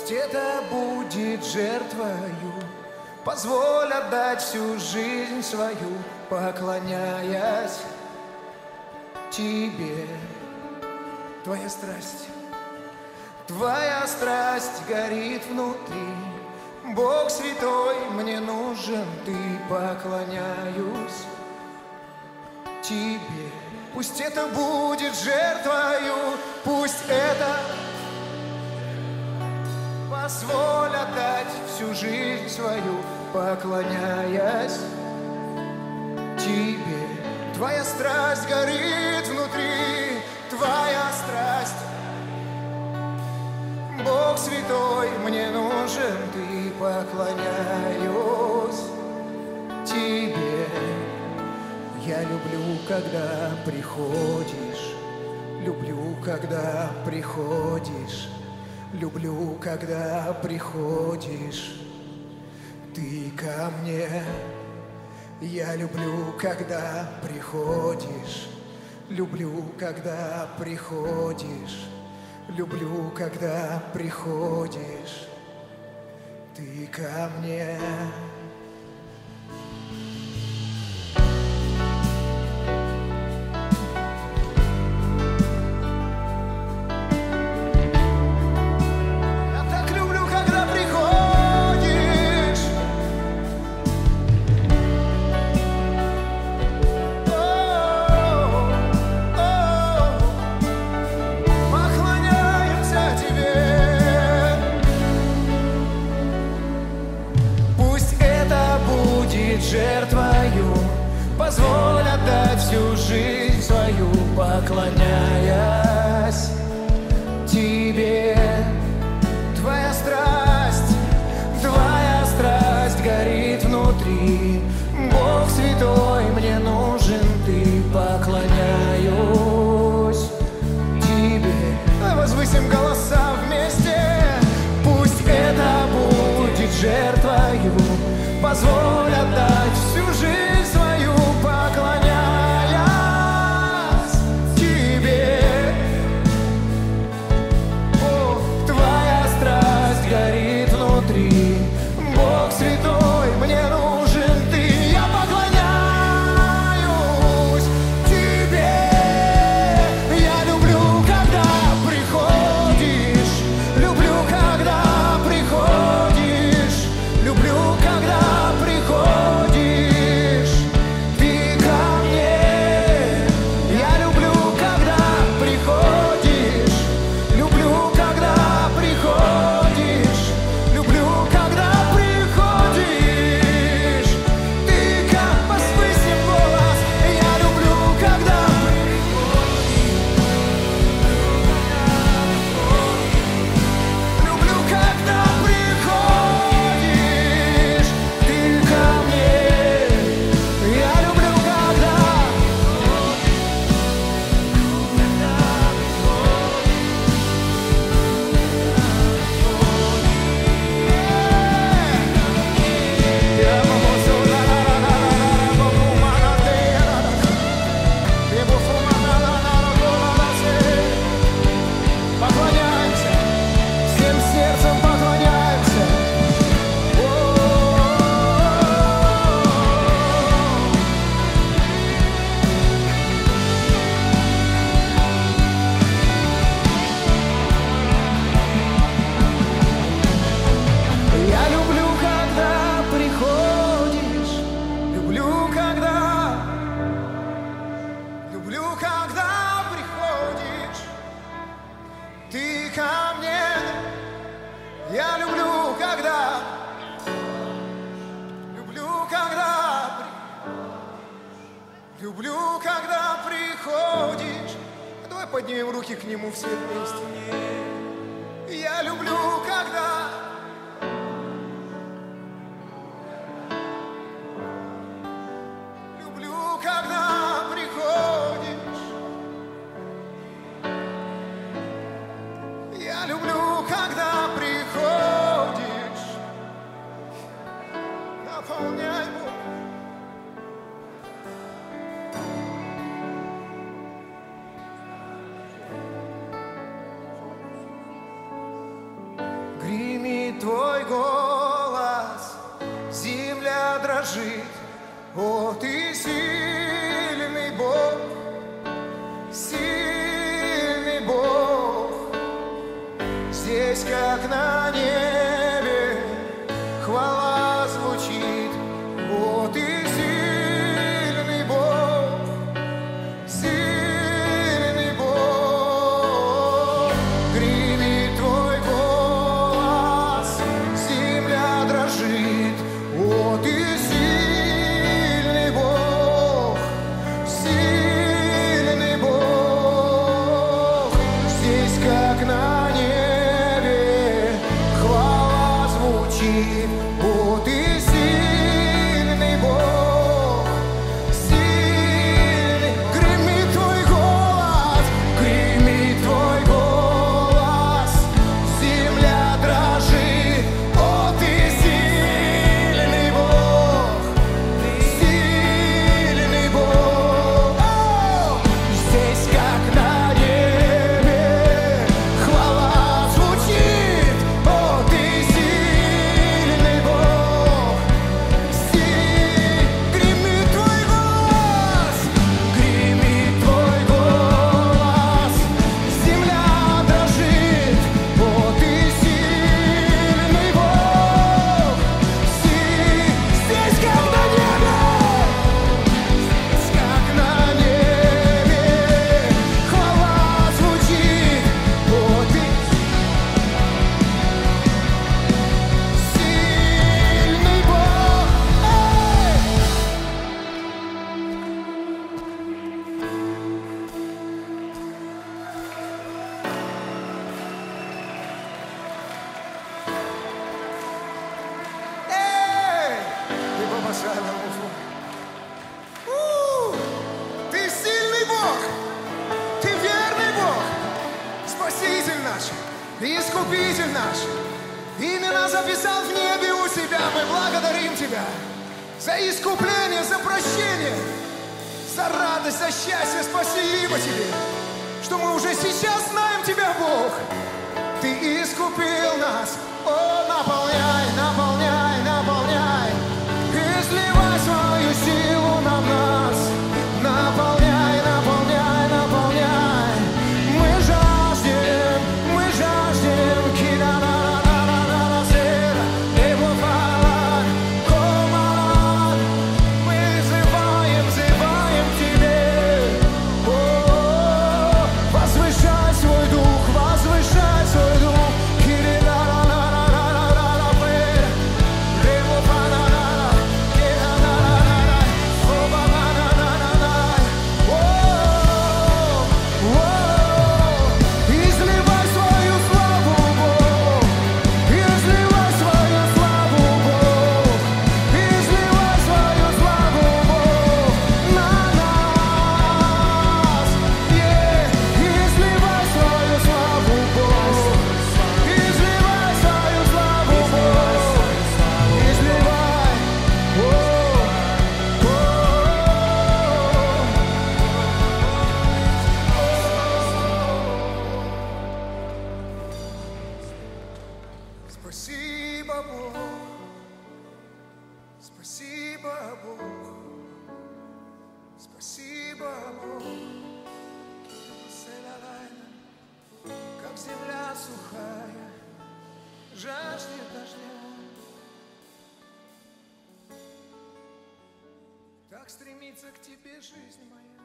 Пусть это будет жертвою, позволь отдать всю жизнь свою, поклоняясь Тебе. Твоя страсть горит внутри, Бог святой, мне нужен Ты, поклоняюсь Тебе. Пусть это будет жертвою, пусть это позволь отдать всю жизнь свою, поклоняясь Тебе. Твоя страсть горит внутри, Твоя страсть. Бог святой, мне нужен Ты, поклоняюсь Тебе. Я люблю, когда приходишь, люблю, когда приходишь, люблю, когда приходишь Ты ко мне. Я люблю, когда приходишь, люблю, когда приходишь, люблю, когда приходишь Ты ко мне. Жертвою, позволь отдать всю жизнь свою, поклоняясь Тебе. Твоя страсть горит внутри, Бог святой, мне нужен Ты, поклоняюсь Тебе. Возвысим голоса вместе, пусть это будет жертвою, позволь отдать всю жизнь свою, поклоняясь Тебе. О, Твоя страсть горит внутри, Бог святой, мне нужен Ты. Я поклоняюсь Тебе. Я люблю, когда приходишь, люблю, когда приходишь, люблю, когда приходишь Ты ко мне. Я люблю, когда приходишь, люблю, когда приходишь, люблю, когда приходишь Ты ко мне. Возвысим голос. Я люблю, когда люблю, когда приходишь Ты ко мне. Я люблю, когда поклоняемся, всем сердцем поклоняемся. Я люблю, когда приходишь, люблю, когда приходишь Ты ко мне. Я люблю, когда приходишь. Давай поднимем руки к Нему все вместе. Я люблю, когда приходишь. Я люблю, когда приходишь. Наполняй, Бог. Греми дрожит. О, ты сильный Бог, сильный Бог. Здесь, как на небе, хвала звучит. О, ты сильный Бог, сильный Бог. Гремит твой голос, земля дрожит. О, ты сильный Бог, сильный Бог. Здесь, как на небе, хвала звучит. О, ты сильный Бог, сильный. Гремит твой голос, земля дрожит. О, ты сильный Бог, сильный Бог. О, здесь, как на небе, хвала звучит. О, ты сильный Бог, гремит твой голос, земля дрожит. О, ты сильный Бог, здесь, как на небе, хвала звучит. О, ты сильный Бог. Ты сильный Бог, ты верный Бог, Спаситель наш и Искупитель наш. Имена записал в небе у себя. Мы благодарим Тебя за искупление, за прощение, за радость, за счастье. Спасибо Тебе, что мы уже сейчас знаем Тебя, Бог. Ты искупил нас. О, наполняй, наполняй, наполняй. Изливай свою силу на нас. Наполняй, наполняй, наполняй. Мы жаждем, мы взываем к Тебе. О, возвышай свой дух, возвышай свой дух. Изливай свою славу, Бог. Изливай свою славу, Бог. Изливай свою славу, Бог, на нас. Изливай свою славу, Бог. Изливай свою славу, Бог. Изливай. Спасибо, Бог. Спасибо, Бог. Спасибо, Бог. Как земля сухая, жаждет дождя, так стремится к Тебе жизнь моя.